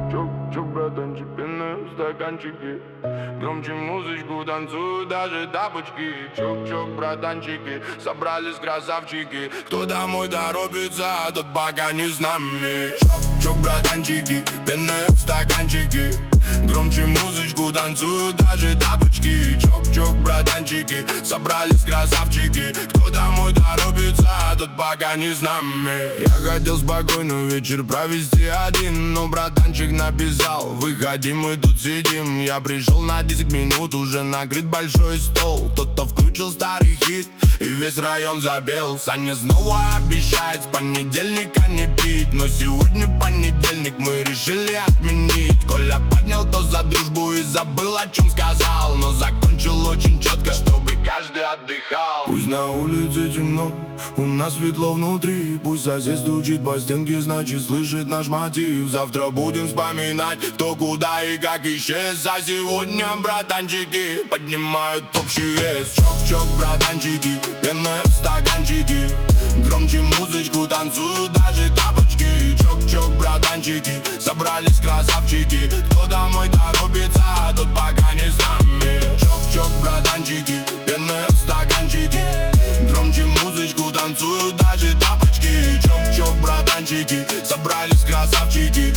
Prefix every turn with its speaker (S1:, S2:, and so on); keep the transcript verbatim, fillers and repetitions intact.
S1: Чук-чук, братанчик, пенные стаканчики. Громче музычку танцуют даже тапочки. Чук-чук, братанчики, собрались красавчики. Кто домой торопится, тот пока не с нами. Чук-чук, братанчики, пенные стаканчики. Громче музычку танцуют даже тапочки. Чук-чук, братанчики, собрались красавчики. Кто домой торопится, тот пока не с нами. Я хотел спокойный вечер провести один, но братанчик написал: выходи, мы тут сидим. Я пришел на десять минут, уже накрыт большой стол. Кто-то включил старый хит, и весь район забел. Саня снова обещает с понедельника не пить, но сегодня понедельник, мы решили отменить. Коля поднял тост за дружбу и забыл, о чем сказал, но закончил очень четко, чтобы каждый отдыхал. Пусть на улице темно, у нас светло внутри. Пусть сосед стучит по стенке, значит слышит наш мотив. Завтра будем вспоминать, кто куда и как исчез. А сегодня братанчики поднимают общий вес. Чок-чок, братанчики, пенные стаканчики. Громче музычку танцуют даже тапочки. Чок-чок, братанчики, собрались красавчики. Кто домой торопится, тот пока не с нами. Чок-чок, братанчики, пенные стаканчики. Громче музычку танцуют даже тапочки. Чок-чок, братанчики, собрались красавчики.